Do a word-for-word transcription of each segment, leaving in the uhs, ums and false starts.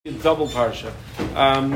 double parsha. Um,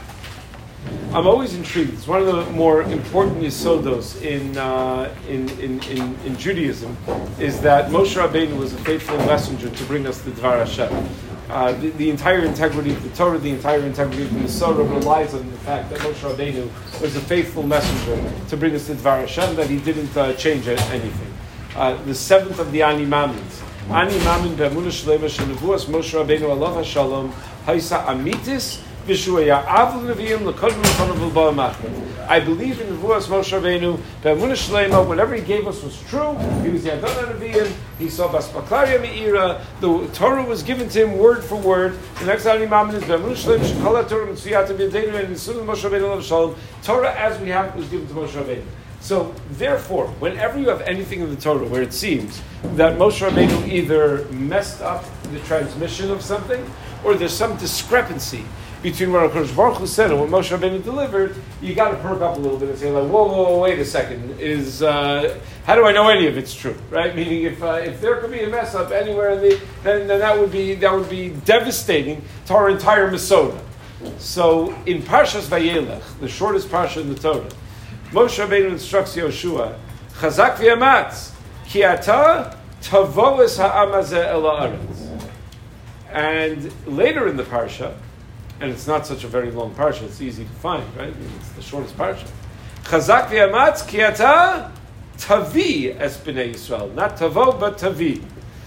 I'm always intrigued. It's one of the more important yisodos in, uh, in, in, in, in Judaism, is that Moshe Rabbeinu was a faithful messenger to bring us the Dvar Hashem. Uh, the, the entire integrity of the Torah, the entire integrity of the Masorah relies on the fact that Moshe Rabbeinu was a faithful messenger to bring us the Dvar Hashem, that he didn't uh, change anything. Uh, the seventh of the Ani Mamins. Ani Mamin be'amunah shlema shenevuas Moshe Rabbeinu alav hashalom haisa amitis v'shuaya avul neviim l'kodem l'konav l'ba machmet. I believe in nevuas Moshe Rabbeinu be'amunah shlema. Whatever he gave us was true. He was yadon neviim. He saw bas baklaria me'ira. The Torah was given to him word for word. The next Ani Mamin is be'amunah shlema shekol Torah mitzviyat v'yadeinu and nisun Moshe Rabbeinu alav shalom. Torah as we have it was given to Moshe Rabbeinu. So, therefore, whenever you have anything in the Torah where it seems that Moshe Rabbeinu either messed up the transmission of something, or there's some discrepancy between what HaKadosh Baruch Hu said and what Moshe Rabbeinu delivered, you got to perk up a little bit and say, like, whoa, whoa, whoa, wait a second, is uh, how do I know any of it's true, right? Meaning, if uh, if there could be a mess up anywhere, in the, then, then that would be that would be devastating to our entire Masorah. So, in Parshas Vayelech, the shortest parsha in the Torah, Moshe Rabbeinu instructs Yoshua, Chazak v'yamatz, ki ata tavoes ha'am hazeh el ha'aretz. And later in the parsha, and it's not such a very long parsha, it's easy to find, right? It's the shortest parsha. Chazak v'yamatz, ki ata tavi es b'nei Yisrael. Not tavo, but tavi.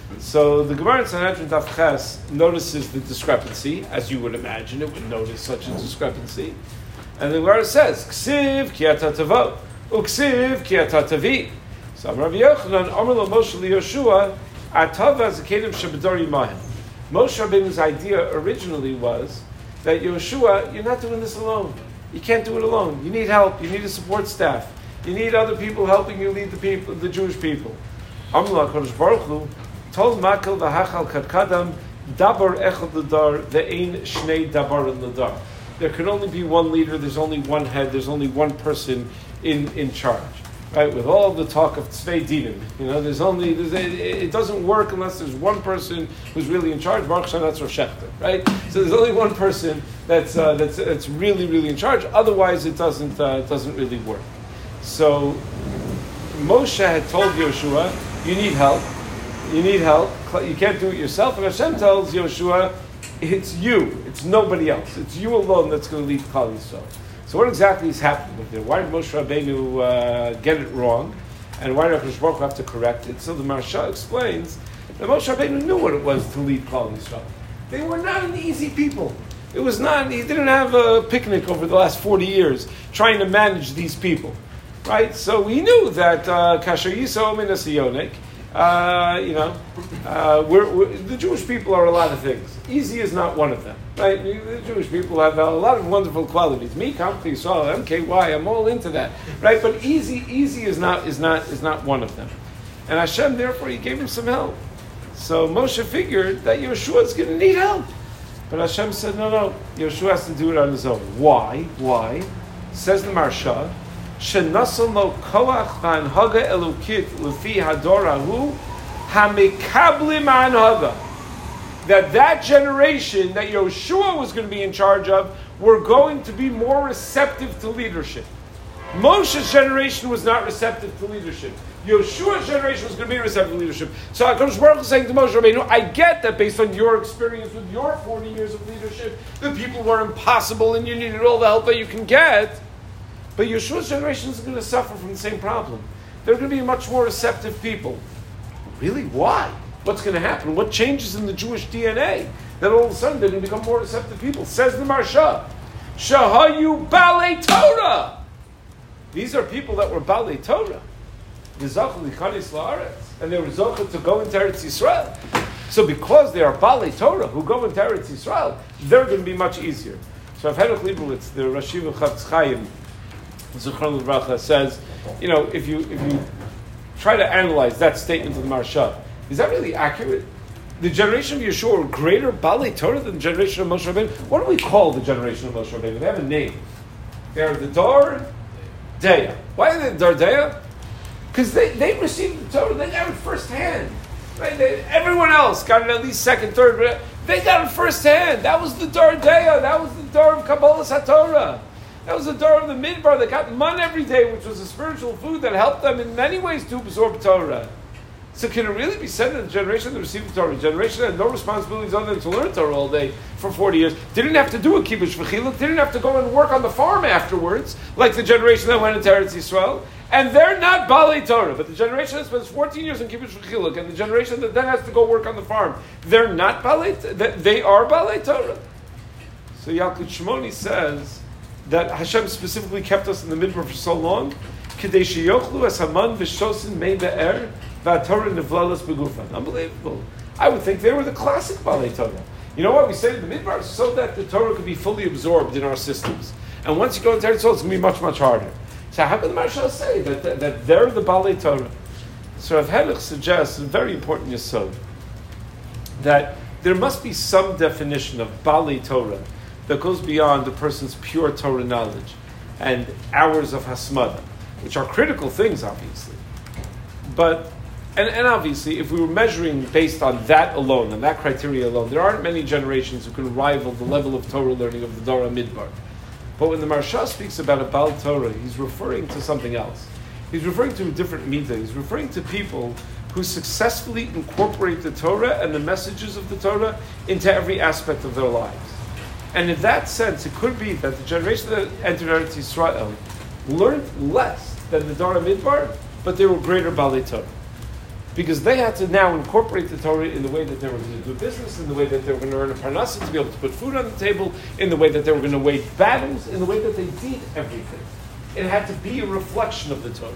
So the Gemara in Sanhedrin Daf Ches notices the discrepancy, as you would imagine it would notice such a discrepancy. And the Gemara says, Ksiv ki ata tavo, uksiv ki ata tavi. So Rabbi Yochanan, Amar lo Moshe li Yoshua, atav v'azakenim shebedor yimahem. Moshe Rabbeinu's idea originally was that Yoshua, you're not doing this alone. You can't do it alone. You need help. You need a support staff. You need other people helping you lead the people, the Jewish people. Amar lo HaKadosh Baruch Hu, tol makel v'hachal kadkadam, dabar echad l'dar, ve'ein shnei dabar l'dar. There can only be one leader, there's only one head, there's only one person in, in charge. Right? With all the talk of tzvei dinim, you know, there's only, there's a, it doesn't work unless there's one person who's really in charge. Baruch Hashem, that's Rosh Shechter, right? So there's only one person that's uh, that's that's really, really in charge. Otherwise, it doesn't uh, it doesn't really work. So Moshe had told Yoshua, you need help. You need help. You can't do it yourself. And Hashem tells Yoshua, it's you. It's nobody else. It's you alone that's going to lead Klal Yisrael. So what exactly is happening there? Why did Moshe Rabbeinu uh, get it wrong? And why did HaKadosh Baruch Hu have to correct it? So the Maharsha explains that Moshe Rabbeinu knew what it was to lead Klal Yisrael. They were not an easy people. It was not, he didn't have a picnic over the last forty years trying to manage these people. Right? So he knew that Kasher Yisrael min Asiyonik, Uh, you know, uh, we're, we're, the Jewish people are a lot of things. Easy is not one of them, right? The Jewish people have a lot of wonderful qualities. Me, Kampi, Yisrael, M K Y, I'm all into that, right? But easy, easy is not is not is not one of them. And Hashem, therefore, He gave him some help. So Moshe figured that Yoshua is going to need help, but Hashem said, no, no, Yoshua has to do it on his own. Why? Why? Says the Maharsha. Shenasal lo koach v'anhaga elukit lefi hadorahu hamikablim anhaga. That that generation that Yoshua was going to be in charge of were going to be more receptive to leadership. Moshe's generation was not receptive to leadership. Yoshua's generation was going to be receptive to leadership. So HaKadosh Baruch Hu is saying to Moshe Rabbeinu, I get that based on your experience with your forty years of leadership, the people were impossible and you needed all the help that you can get. But Yeshua's generation is going to suffer from the same problem. They're going to be much more receptive people. Really? Why? What's going to happen? What changes in the Jewish D N A that all of a sudden they're going to become more receptive people? Says the Maharsha, Shahayu Balei Torah. These are people that were Balei Torah. And they were Zochah to go into Eretz Yisrael. So because they are Balei Torah who go into Eretz Yisrael, they're going to be much easier. So Avhenach Leibowitz, the Rashiv of Chavetz Chaim, Zichron Livracha, says, you know, if you if you try to analyze that statement of the Maharsha, is that really accurate? The generation of Yeshua were greater Balei Torah than the generation of Moshe Rabbeinu. What do we call the generation of Moshe Rabbeinu? They have a name. They are the Dar Deya. Why are they the Dar Deya? Because they, they received the Torah, they got it firsthand. Right? They, everyone else got it at least second, third. They got it firsthand. That was the Dor Deya. That was the Dor of Kabbalah HaTorah. That was the Dor of the Midbar. They got man every day, which was a spiritual food that helped them in many ways to absorb Torah. So can it really be said that the generation that received the Torah, the generation that had no responsibilities other than to learn Torah all day for forty years, didn't have to do a kibush v'chiluk, didn't have to go and work on the farm afterwards, like the generation that went into Eretz Yisrael, and they're not Balei Torah, but the generation that spends fourteen years in kibush v'chiluk, and the generation that then has to go work on the farm, they're not Balei, they are Balei Torah. So Yalkut Shimoni says that Hashem specifically kept us in the midbar for so long, K'dei sheyochlu es haman v'shosin mei be'er, unbelievable. I would think they were the classic Balei Torah. You know what we say in the Midbar? So that the Torah could be fully absorbed in our systems. And once you go into Eretz Yisrael, it's going to be much, much harder. So how can the Marshal say that, that, that they're the Balei Torah? So Rav Henich suggests a very important yesod, that there must be some definition of Balei Torah that goes beyond the person's pure Torah knowledge and hours of Hasmada, which are critical things, obviously. But And, and obviously, if we were measuring based on that alone, on that criteria alone, there aren't many generations who can rival the level of Torah learning of the Dor Midbar. But when the Maharsha speaks about a Baal Torah, he's referring to something else. He's referring to a different midah. He's referring to people who successfully incorporate the Torah and the messages of the Torah into every aspect of their lives. And in that sense, it could be that the generation that entered Eretz Yisrael learned less than the Dor Midbar, but they were greater Balei Torah. Because they had to now incorporate the Torah in the way that they were going to do business, in the way that they were going to earn a parnasa, to be able to put food on the table, in the way that they were going to wage battles, in the way that they did everything. It had to be a reflection of the Torah.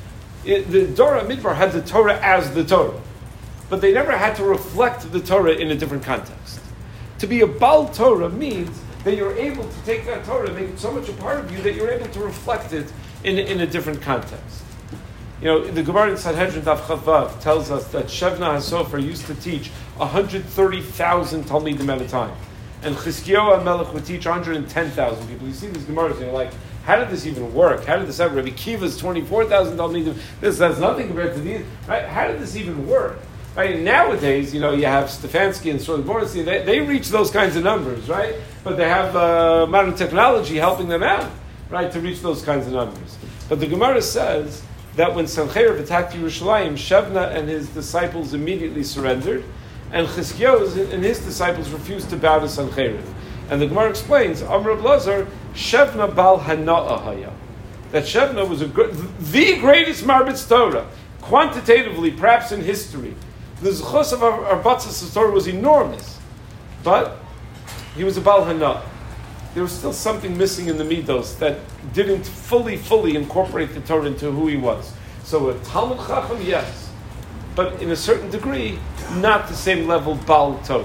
It, the Dor Midbar had the Torah as the Torah, but they never had to reflect the Torah in a different context. To be a Baal Torah means that you're able to take that Torah and make it so much a part of you that you're able to reflect it in, in a different context. You know, the Gemara in Sanhedrin Daf Chavav tells us that Shevna HaSofer used to teach one hundred thirty thousand Talmidim at a time. And Chizkiyahu HaMelech would teach one hundred ten thousand people. You see these Gemaras and you're like, how did this even work? How did this happen? Rabbi Kiva's twenty-four thousand Talmidim. This has nothing compared to these. Right? How did this even work? Right? Nowadays, you know, you have Stefanski and Sroy Borisy. They, they reach those kinds of numbers, right? But they have uh, modern technology helping them out, right, to reach those kinds of numbers. But the Gemara says that when Sancheiriv attacked Yerushalayim, Shevna and his disciples immediately surrendered, and Chizkiyahu and his disciples refused to bow to Sancheiriv. And the Gemara explains, Amr Blazar, Shevna Bal Hana'a Haya. That Shevna was a good, the greatest Marbitz Torah, quantitatively, perhaps in history. The Zechus of Arbatzas Torah was enormous, but he was a Bal Hana'a. There was still something missing in the Midos that didn't fully, fully incorporate the Torah into who he was. So a Talmud Chacham, yes, but in a certain degree, not the same level Baal Torah.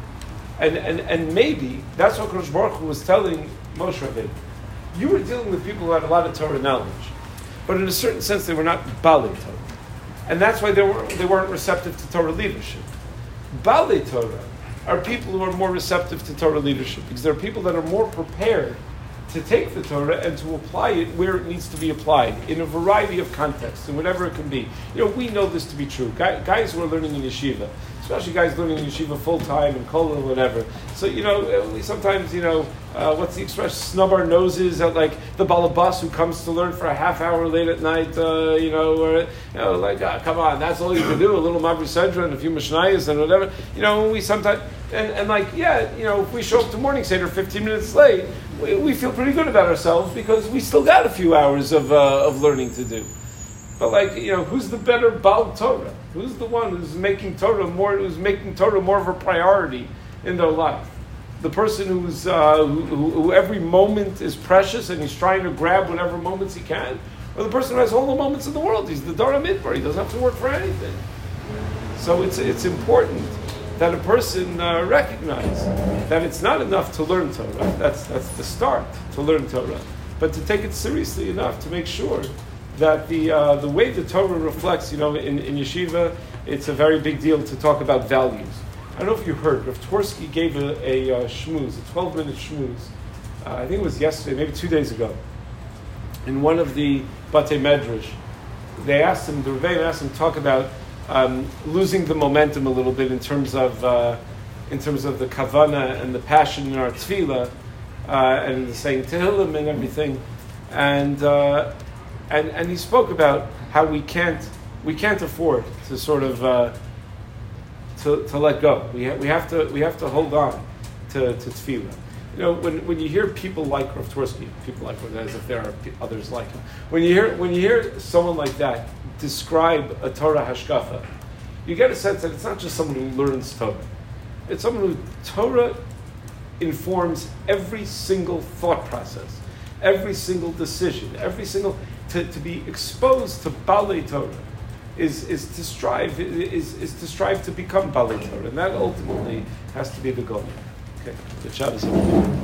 And, and and maybe that's what Kadosh Baruch Hu was telling Moshe Rabbeinu. You were dealing with people who had a lot of Torah knowledge, but in a certain sense they were not Balei Torah. And that's why they, were, they weren't receptive to Torah leadership. Balei Torah are people who are more receptive to Torah leadership, because there are people that are more prepared to take the Torah and to apply it where it needs to be applied, in a variety of contexts, and whatever it can be. You know, we know this to be true. Guys who are learning in yeshiva, especially guys learning in yeshiva full-time and kol and whatever. So, you know, we sometimes, you know, uh, what's the expression, snub our noses at, like, the balabas who comes to learn for a half hour late at night, uh, you know, or, you know, like, uh, come on, that's all you can do, a little Mavri Sedra and a few Mishnayos and whatever. You know, we sometimes, and, and like, yeah, you know, if we show up to morning Seder fifteen minutes late, we, we feel pretty good about ourselves because we still got a few hours of uh, of learning to do. But like, you know, who's the better Baal Torah? Who's the one who's making Torah more, who's making Torah more of a priority in their life? The person who's uh, who, who, who every moment is precious and he's trying to grab whatever moments he can, or the person who has all the moments in the world? He's the Dor Midbar. He doesn't have to work for anything. So it's it's important that a person uh, recognize that it's not enough to learn Torah. That's that's the start, to learn Torah, but to take it seriously enough to make sure that the uh, the way the Torah reflects, you know, in, in yeshiva, it's a very big deal to talk about values. I don't know if you heard, Rav Tversky gave a, a uh, shmooze, a twelve-minute shmooze. Uh, I think it was yesterday, maybe two days ago, in one of the Batei Medrash. They asked him, the Rebbeinu asked him to talk about um, losing the momentum a little bit in terms of uh, in terms of the kavana and the passion in our tefillah, uh, and the saying Tehillim and everything, and uh, and and he spoke about how we can't we can't afford to sort of uh, to to let go. We ha- we have to we have to hold on to to tefillah. You know, when, when you hear people like Rav Twersky, people like him, as if there are others like him. When you hear when you hear someone like that describe a Torah hashkafa, you get a sense that it's not just someone who learns Torah. It's someone who Torah informs every single thought process, every single decision, every single to, to be exposed to Balei Torah is is to strive is is to strive to become Balei Torah, and that ultimately has to be the goal. Okay, good job.